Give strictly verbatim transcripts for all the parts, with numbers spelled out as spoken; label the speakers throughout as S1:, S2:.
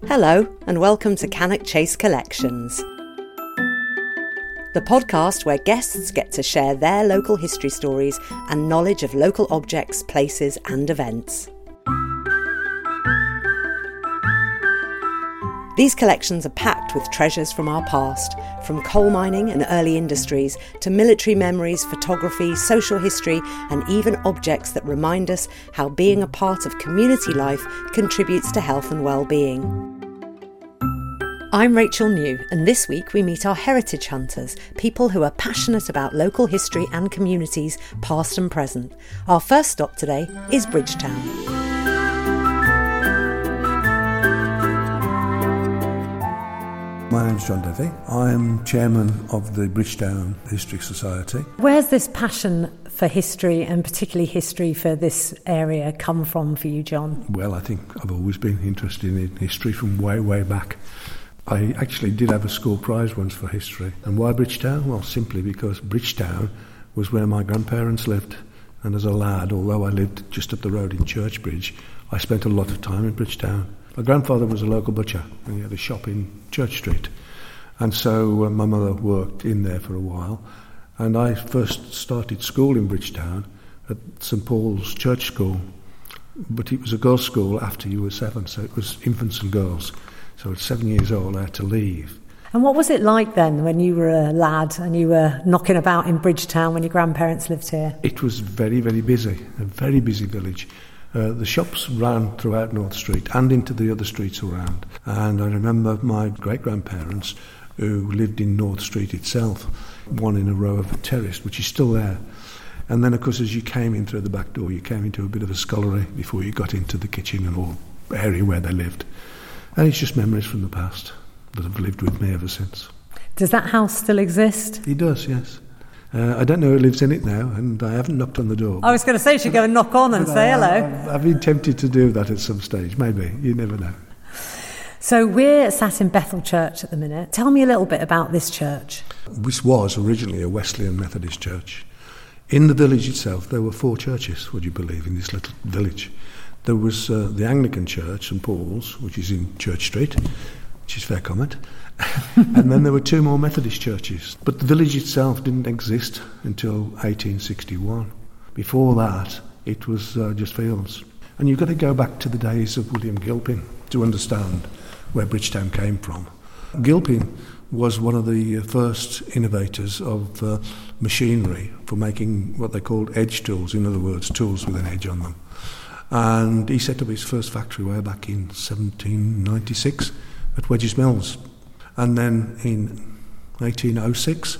S1: Hello, and welcome to Cannock Chase Collections, the podcast where guests get to share their local history stories and knowledge of local objects, places and events. These collections are packed with treasures from our past, from coal mining and early industries to military memories, photography, social history and even objects that remind us how being a part of community life contributes to health and well-being. I'm Rachel New, and this week we meet our heritage hunters, people who are passionate about local history and communities, past and present. Our first stop today is Bridgetown.
S2: My name's John Devey. I'm chairman of the Bridgetown History Society.
S3: Where's this passion for history, and particularly history for this area, come from for you, John?
S2: Well, I think I've always been interested in history from way, way back. I actually did have a school prize once for history. And why Bridgetown? Well, simply because Bridgetown was where my grandparents lived. And as a lad, although I lived just up the road in Churchbridge, I spent a lot of time in Bridgetown. My grandfather was a local butcher, and he had a shop in Church Street. And so uh, my mother worked in there for a while. And I first started school in Bridgetown at St Paul's Church School. But it was a girls' school after you were seven, so it was infants and girls. So at seven years old, I had to leave.
S3: And what was it like then when you were a lad and you were knocking about in Bridgetown when your grandparents lived here?
S2: It was very, very busy, a very busy village. Uh, the shops ran throughout North Street and into the other streets around. And I remember my great-grandparents who lived in North Street itself, one in a row of a terrace, which is still there. And then, of course, as you came in through the back door, you came into a bit of a scullery before you got into the kitchen and all area where they lived. And it's just memories from the past that have lived with me ever since.
S3: Does that house still exist?
S2: It does, yes. Uh, I don't know who lives in it now, and I haven't knocked on the door.
S3: I was going to say, you should go and knock on and say
S2: I,
S3: hello.
S2: I've, I've been tempted to do that at some stage, maybe. You never know.
S3: So we're sat in Bethel Church at the minute. Tell me a little bit about this church.
S2: This was originally a Wesleyan Methodist church. In the village itself, there were four churches, would you believe, in this little village. There was uh, the Anglican Church, St Paul's, which is in Church Street, which is fair comment. And then there were two more Methodist churches. But the village itself didn't exist until eighteen sixty-one. Before that, it was uh, just fields. And you've got to go back to the days of William Gilpin to understand where Bridgetown came from. Gilpin was one of the first innovators of uh, machinery for making what they called edge tools, in other words, tools with an edge on them. And he set up his first factory way back in seventeen ninety-six at Wedges Mills. And then in eighteen oh six,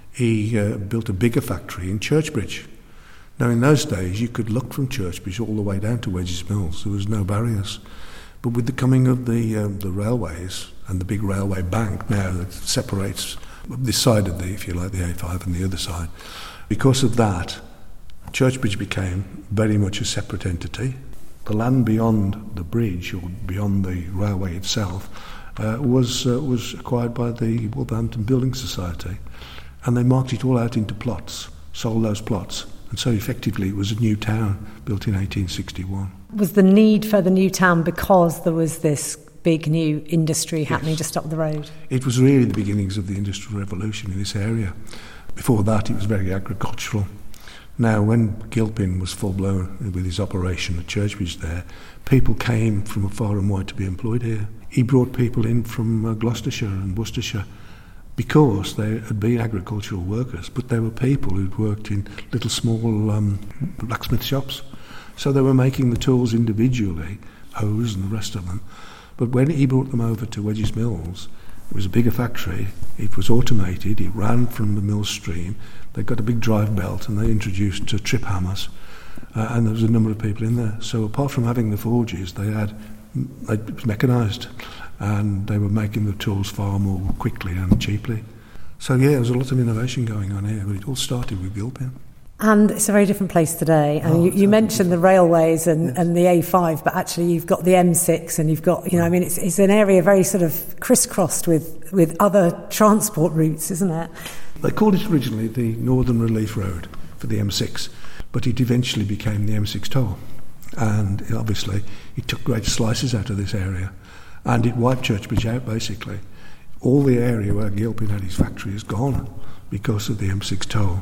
S2: he uh, built a bigger factory in Churchbridge. Now, in those days, you could look from Churchbridge all the way down to Wedges Mills. There was no barriers. But with the coming of the um, the railways and the big railway bank now that separates this side of the, if you like, the A five and the other side, because of that, Churchbridge became very much a separate entity. The land beyond the bridge, or beyond the railway itself, uh, was uh, was acquired by the Wolverhampton Building Society, and they marked it all out into plots, sold those plots, and so effectively it was a new town built in eighteen sixty-one.
S3: Was the need for the new town because there was this big new industry happening
S2: Yes.
S3: just up the road?
S2: It was really the beginnings of the Industrial Revolution in this area. Before that, it was very agricultural. Now, when Gilpin was full-blown with his operation at Churchbridge there, people came from far and wide to be employed here. He brought people in from uh, Gloucestershire and Worcestershire because they had been agricultural workers, but they were people who'd worked in little small um, blacksmith shops. So they were making the tools individually, hoes and the rest of them. But when he brought them over to Wedges Mills, it was a bigger factory, it was automated, it ran from the mill stream, they got a big drive belt and they introduced uh, trip hammers, uh, and there was a number of people in there. So apart from having the forges, they had, it was mechanised, and they were making the tools far more quickly and cheaply. So yeah, there was a lot of innovation going on here, but it all started with Gilpin.
S3: And it's a very different place today. And
S2: Oh,
S3: you, you mentioned the railways and,
S2: Yes.
S3: and the A five, but actually you've got the M six and you've got, you know, I mean, it's, it's an area very sort of crisscrossed with, with other transport routes, isn't it?
S2: They called it originally the Northern Relief Road for the M six, but it eventually became the M six toll. And obviously it took great slices out of this area. and it wiped Churchbridge out basically. All the area where Gilpin had his factory is gone because of the M six toll.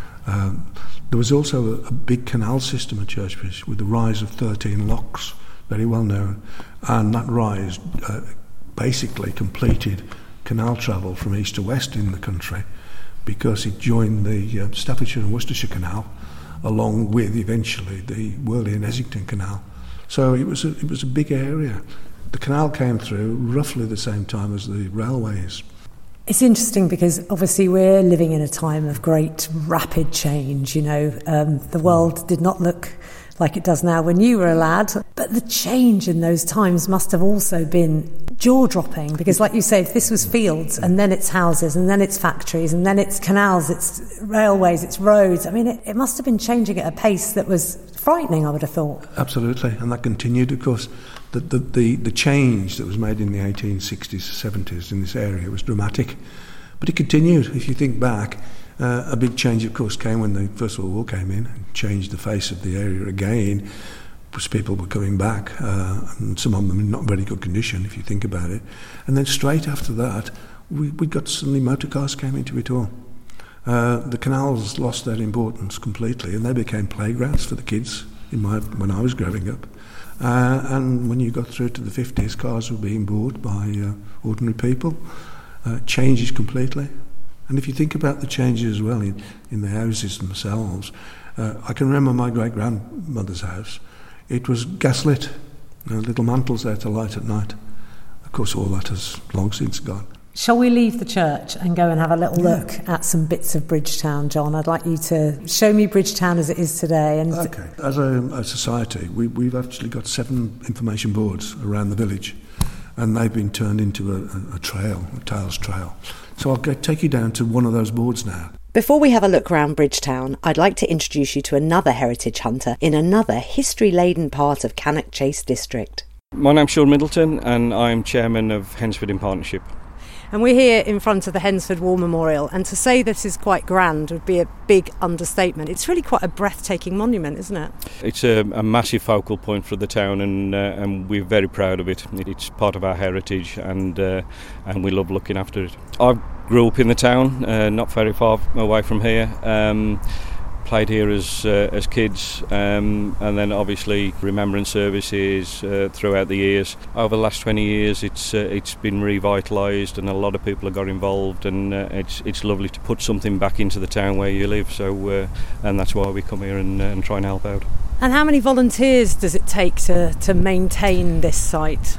S2: Um, there was also a, a big canal system at Churchbridge with the rise of thirteen locks, very well known, and that rise uh, basically completed canal travel from east to west in the country because it joined the uh, Staffordshire and Worcestershire Canal along with eventually the Worley and Essington Canal. So it was a, it was a big area. The canal came through roughly the same time as the railways.
S3: It's interesting because obviously we're living in a time of great rapid change, you know. Um, the world did not look like it does now when you were a lad, but the change in those times must have also been jaw-dropping because, like you say, if this was fields and then it's houses and then it's factories and then it's canals, it's railways, it's roads, I mean, it, it must have been changing at a pace that was frightening, I would have thought. Absolutely,
S2: and that continued, of course. The, the, the, the change that was made in the eighteen sixties, seventies in this area was dramatic, but it continued. If you think back, uh, a big change, of course, came when the First World War came in and changed the face of the area again, because people were coming back, uh, and some of them in not very good condition, if you think about it. And then straight after that, we, we got suddenly motor cars came into it all. Uh, the canals lost their importance completely, and they became playgrounds for the kids in my when I was growing up. Uh, and when you got through to the fifties, cars were being bought by uh, ordinary people. Uh, changes completely. And if you think about the changes as well in, in the houses themselves, uh, I can remember my great-grandmother's house. It was gaslit, you know, little mantles there to light at night. Of course, all that has long since gone.
S3: Shall we leave the church and go and have a little look at some bits of Bridgetown, John? I'd like you to show me Bridgetown as it is today. And
S2: okay. As a, a society, we, we've actually got seven information boards around the village, and they've been turned into a, a, a trail, a Tales Trail. So I'll go, take you down to one of those boards now.
S1: Before we have a look around Bridgetown, I'd like to introduce you to another heritage hunter in another history-laden part of Cannock Chase district.
S4: My name's Sean Middleton, and I'm chairman of Hensford in Partnership.
S3: And we're here in front of the Hensford War Memorial, and to say this is quite grand would be a big understatement. It's really quite a breathtaking monument, isn't it?
S4: It's a, a massive focal point for the town, and uh, and we're very proud of it. It's part of our heritage, and uh, and we love looking after it. I grew up in the town, uh, not very far away from here. Um, played here as uh, as kids, um, and then obviously remembrance services uh, throughout the years. Over the last twenty years, it's uh, it's been revitalised, and a lot of people have got involved, and uh, it's it's lovely to put something back into the town where you live. So, uh, and that's why we come here and, uh, and try and help out.
S3: And how many volunteers does it take to to maintain this site?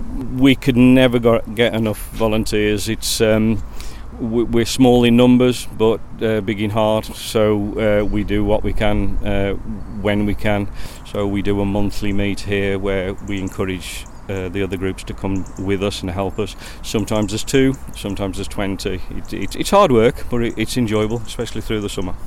S4: We could never got, get enough volunteers. It's um, we're small in numbers but uh, big in heart, so uh, we do what we can uh, when we can. So we do a monthly meet here where we encourage uh, the other groups to come with us and help us. Sometimes there's two, sometimes there's twenty. It, it, it's hard work, but it, it's enjoyable, especially through the summer.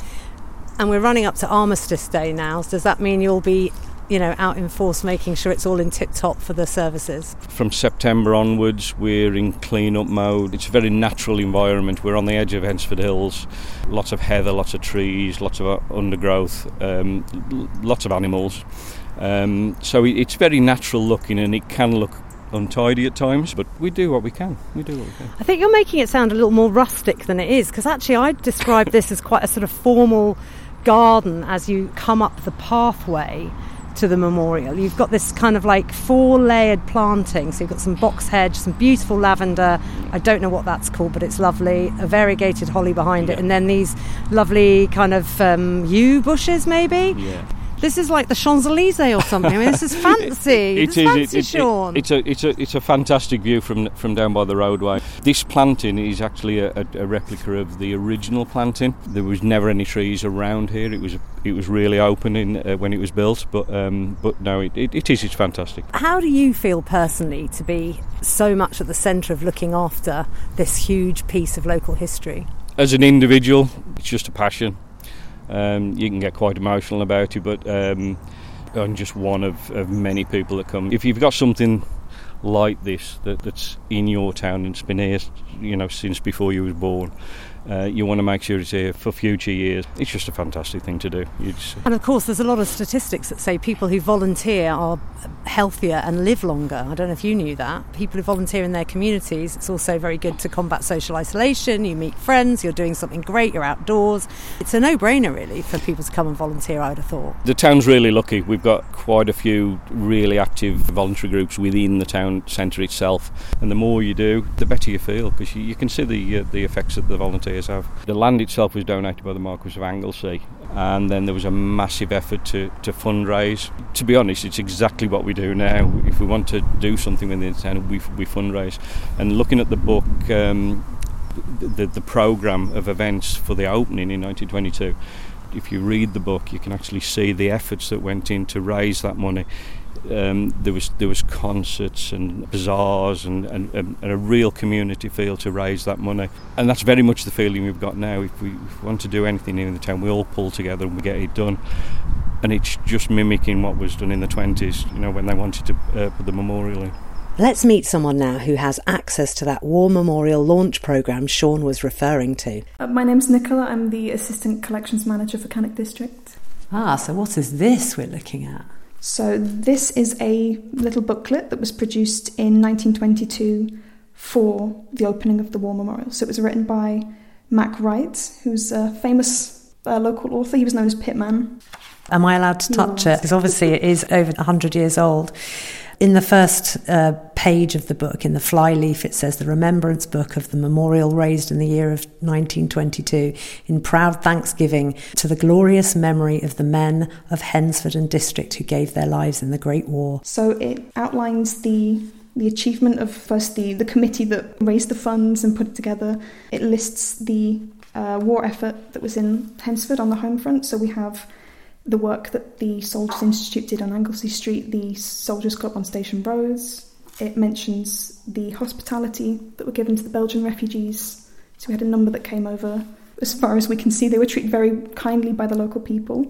S3: And we're running up to Armistice Day now. Does that mean you'll be, you know, out in force making sure it's all in tip-top for the services?
S4: From September onwards, we're in clean-up mode. It's a very natural environment. We're on the edge of Hensford Hills. Lots of heather, lots of trees, lots of undergrowth, um, lots of animals. Um, so it's very natural looking, and it can look untidy at times, but we do what we can. We do what we can.
S3: I think you're making it sound a little more rustic than it is, because actually I'd describe this as quite a sort of formal garden as you come up the pathway to the memorial. You've got this kind of like four layered planting, so you've got some box hedge, some beautiful lavender, I don't know what that's called, but it's lovely, a variegated holly behind yeah. it, and then these lovely kind of um, yew bushes maybe.
S4: Yeah.
S3: This is like the Champs-Elysees or something. I mean, this is fancy.
S4: it,
S3: this
S4: it is
S3: fancy,
S4: it, it,
S3: Sean.
S4: It, it's a it's a it's a fantastic view from from down by the roadway. This planting is actually a, a, a replica of the original planting. There was never any trees around here. It was it was really open in, uh, when it was built. But um, but no, it, it, it is. It's fantastic.
S3: How do you feel personally to be so much at the centre of looking after this huge piece of local history?
S4: As an individual, it's just a passion. Um, you can get quite emotional about it, but um, I'm just one of, of many people that come. If you've got something like this that, that's in your town and it's been here, you know, since before you was born, Uh, you want to make sure it's here for future years. It's just a fantastic thing to do. You just...
S3: And of course there's a lot of statistics that say people who volunteer are healthier and live longer. I don't know if you knew that. People who volunteer in their communities, it's also very good to combat social isolation. You meet friends, you're doing something great, you're outdoors. It's a no-brainer really for people to come and volunteer, I would have thought.
S4: The town's really lucky. We've got quite a few really active voluntary groups within the town centre itself, and the more you do, the better you feel, because you, you can see the uh, the effects that the volunteers have. The land itself was donated by the Marquess of Anglesey, and then there was a massive effort to, to fundraise. To be honest, it's exactly what we do now. If we want to do something within the town, we, we fundraise. And looking at the book, um, the, the programme of events for the opening in nineteen twenty-two, if you read the book, you can actually see the efforts that went in to raise that money. Um, there was there was concerts and bazaars and, and, and a real community feel to raise that money, and that's very much the feeling we've got now. If we, if we want to do anything in the town, we all pull together and we get it done, and it's just mimicking what was done in the twenties, you know, when they wanted to uh, put the memorial in.
S1: Let's meet someone now who has access to that War Memorial launch programme Sean was referring to.
S5: Uh, my name's Nicola. I'm the Assistant Collections Manager for Cannock District.
S3: Ah, so what is this we're looking at?
S5: So this is a little booklet that was produced in nineteen twenty-two for the opening of the War Memorial. So it was written by Mac Wright, who's a famous uh, local author. He was known as Pitman.
S3: Am I allowed to touch it? Because obviously it is over one hundred years old. In the first uh, page of the book, in the flyleaf, it says the Remembrance Book of the Memorial raised in the year of nineteen twenty-two in proud thanksgiving to the glorious memory of the men of Hensford and District who gave their lives in the Great War.
S5: So it outlines the the achievement of first the, the committee that raised the funds and put it together. It lists the uh, war effort that was in Hensford on the home front. So we have the work that the Soldiers Institute did on Anglesey Street, the Soldiers Club on Station Rose. It mentions the hospitality that were given to the Belgian refugees. So we had a number that came over. As far as we can see, they were treated very kindly by the local people.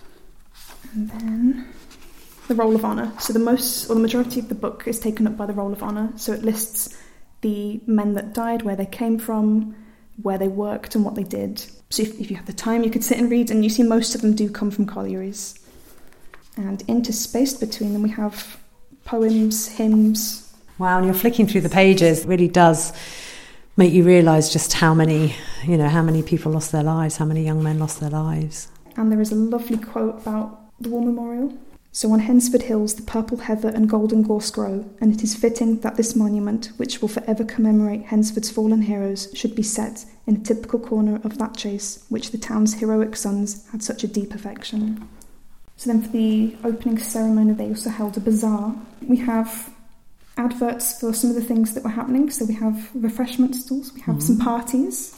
S5: And then the Roll of Honour. So the most, or the majority of the book is taken up by the Roll of Honour. So it lists the men that died, where they came from, where they worked and what they did. So if, if you have the time, you could sit and read, and you see most of them do come from collieries. And interspaced between them we have poems, hymns.
S3: Wow, and you're flicking through the pages. It really does make you realise just how many, you know, how many people lost their lives, how many young men lost their lives.
S5: And there is a lovely quote about the War Memorial. So on Hensford Hills the purple heather and golden gorse grow, and it is fitting that this monument, which will forever commemorate Hensford's fallen heroes, should be set in a typical corner of that chase, which the town's heroic sons had such a deep affection. So then for the opening ceremony they also held a bazaar. We have adverts for some of the things that were happening. So we have refreshment stalls, we have mm-hmm. some parties.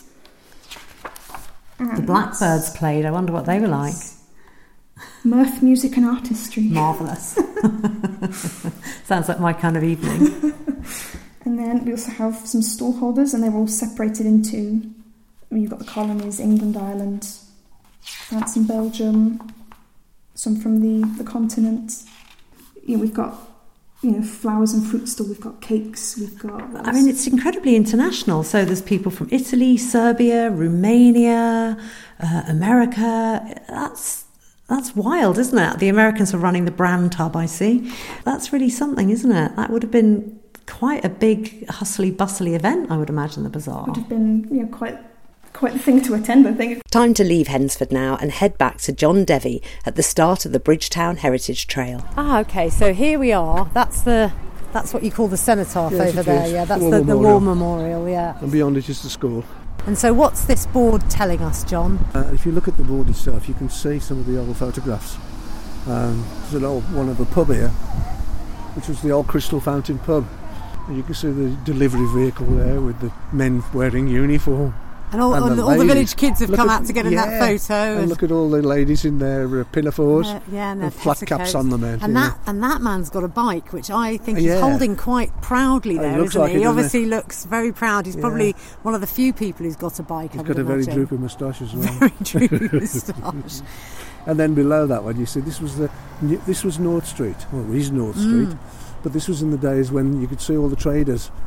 S3: And the Blackbirds played, I wonder what they were like.
S5: Mirth, music and artistry.
S3: Marvellous. Sounds like my kind of evening.
S5: And then we also have some stall holders, and they're all separated into, I mean, you've got the colonies, England, Ireland, France and Belgium, some from the, the continent. You know, we've got, you know, flowers and fruit stall, we've got cakes, we've got...
S3: I mean, it's incredibly international. So there's people from Italy, Serbia, Romania, uh, America. That's... That's wild, isn't it? The Americans are running the brand tub, I see. That's really something, isn't it? That would have been quite a big, hustly, bustly event, I would imagine, the bazaar.
S5: Would have been, you know, quite, quite the thing to attend, I think.
S1: Time to leave Hensford now and head back to John Devey at the start of the Bridgetown Heritage Trail.
S3: Ah, OK, so here we are. That's the... That's what you call the cenotaph
S2: yes,
S3: over there,
S2: is.
S3: yeah. That's
S2: War
S3: the, the
S2: Memorial.
S3: War Memorial, yeah.
S2: And beyond it is the school.
S3: And so what's this board telling us, John?
S2: Uh, if you look at the board itself, you can see some of the old photographs. Um, there's an old one of a pub here, which was the old Crystal Fountain pub. And you can see the delivery vehicle there with the men wearing uniform.
S3: And all, and
S2: and
S3: the,
S2: the
S3: all the village kids have
S2: look
S3: come
S2: at,
S3: out to get in
S2: yeah,
S3: that photo.
S2: And,
S3: and
S2: look at all the ladies in their uh, pinafores,
S3: uh, yeah, and,
S2: and flat
S3: petticoats.
S2: caps on the men.
S3: And
S2: yeah.
S3: that and that man's got a bike, which I think
S2: yeah.
S3: he's holding quite proudly there,
S2: looks
S3: isn't
S2: like
S3: he?
S2: it,
S3: He
S2: doesn't
S3: obviously
S2: it?
S3: looks very proud. He's
S2: Yeah.
S3: probably one of the few people who's got a bike.
S2: He's
S3: I
S2: got
S3: would
S2: a very
S3: imagine.
S2: droopy moustache as well.
S3: Very droopy moustache.
S2: And then below that one, you see this was the this was North Street. Well, it is North
S3: Mm.
S2: Street, but this was in the days when you could see all the traders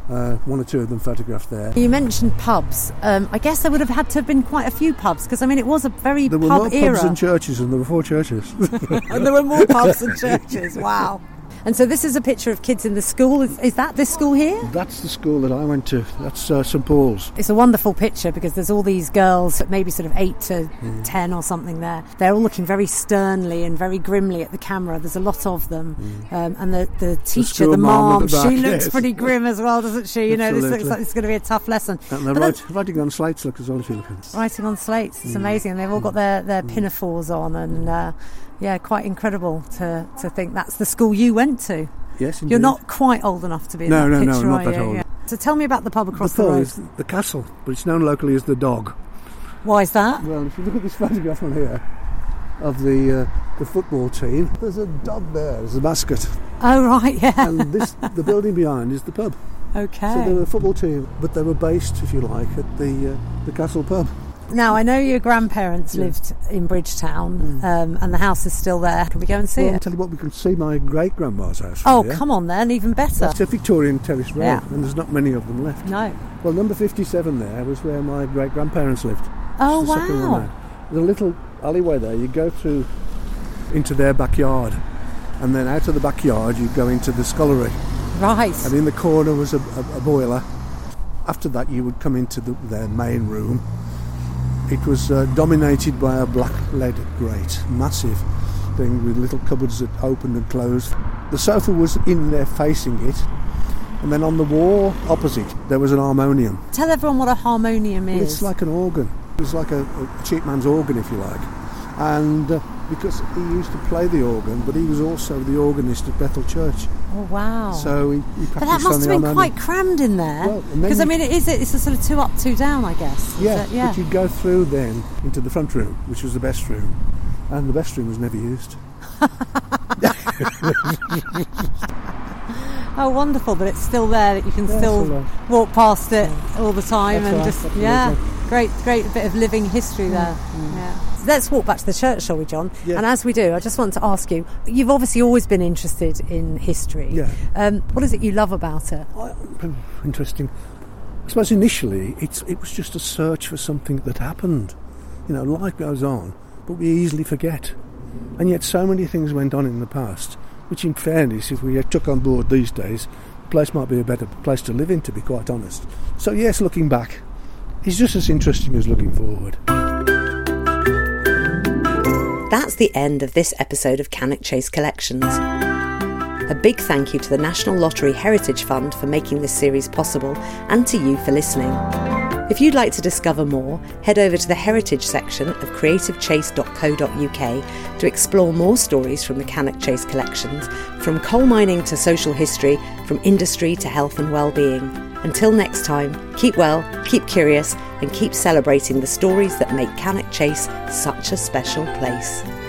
S6: Uh, one or two of them photographed there.
S3: You mentioned pubs. Um, I guess there would have had to have been quite a few pubs, because I mean it was a very
S6: there
S3: pub
S6: were more
S3: era.
S6: pubs than churches, and there were four churches.
S3: And there were more pubs than churches. Wow. And so this is a picture of kids in the school. Is, is that this school here?
S6: That's the school that I went to. That's uh, St Paul's.
S3: It's a wonderful picture because there's all these girls, maybe sort of eight to mm. ten or something there. They're all looking very sternly and very grimly at the camera. There's a lot of them. Mm. Um, and the, the teacher, the, the mom, she looks yes. pretty grim as well, doesn't she? You know, this looks like it's going to be a tough lesson.
S6: And they're write, writing on slates, look, as well, if you look at it.
S3: Writing on slates, it's mm. amazing. And they've all got their, their mm. pinafores on and, uh, yeah, quite incredible to, to think that's the school you went to.
S6: Yes, indeed.
S3: You're not quite old enough to be in
S6: no,
S3: that
S6: no,
S3: picture,
S6: no, not
S3: are
S6: that
S3: you?
S6: old.
S3: Yeah. So tell me about the pub across
S6: the,
S3: the
S6: pub
S3: road.
S6: is the Castle, but it's known locally as the Dog.
S3: Why is that?
S6: Well, if you look at this photograph on here of the uh, the football team, there's a dog there as a mascot.
S3: Oh, right, yeah.
S6: And this, the building behind is the pub.
S3: Okay.
S6: So they were a football team, but they were based, if you like, at the uh, the Castle pub.
S3: Now, I know your grandparents yeah. lived in Bridgetown, mm. um, and the house is still there. Can we go and see
S6: well,
S3: it?
S6: I'll tell you what, we can see my great-grandma's house.
S3: Oh,
S6: here.
S3: come on then, even better.
S6: That's a Victorian terrace road,
S3: yeah.
S6: and there's not many of them left.
S3: No.
S6: Well, number fifty-seven there was where my great-grandparents lived.
S3: Oh,
S6: the
S3: wow.
S6: There's a little alleyway there. You go through into their backyard, and then out of the backyard you go into the scullery.
S3: Right.
S6: And in the corner was a, a, a boiler. After that you would come into the, their main room. It was uh, dominated by a black lead grate, massive thing with little cupboards that opened and closed. The sofa was in there facing it, and then on the wall opposite there was an harmonium.
S3: Tell everyone what a harmonium is.
S6: Well, it's like an organ. It was like a, a cheap man's organ, if you like. And uh, because he used to play the organ, but he was also the organist at Bethel Church.
S3: Oh, wow.
S6: So he, he practiced on the harmonium.
S3: But that must have been quite crammed in there. Because, well, I mean, it is, it's a sort of two up, two down, I guess.
S6: Yeah,
S3: it? yeah,
S6: but you'd go through then into the front room, which was the best room. And the best room was never used.
S3: Oh, wonderful that it's still there, that you can
S6: yeah,
S3: still, still walk past it yeah. all the time.
S6: That's
S3: and
S6: right,
S3: just,
S6: absolutely.
S3: yeah, great, great bit of living history there. Mm. Yeah. Let's walk back to the church, shall we, John?
S6: Yeah.
S3: And as we do, I just want to ask you, you've obviously always been interested in history.
S6: Yeah.
S3: Um, what is it you love about it?
S6: Oh, interesting. I suppose initially it's, it was just a search for something that happened. You know, life goes on, but we easily forget. And yet so many things went on in the past, which in fairness, if we took on board these days, the place might be a better place to live in, to be quite honest. So yes, looking back is just as interesting as looking forward.
S1: That's the end of this episode of Cannock Chase Collections. A big thank you to the National Lottery Heritage Fund for making this series possible, and to you for listening. If you'd like to discover more, head over to the Heritage section of creative chase dot co dot uk to explore more stories from the Cannock Chase collections, from coal mining to social history, from industry to health and well-being. Until next time, keep well, keep curious, and keep celebrating the stories that make Cannock Chase such a special place.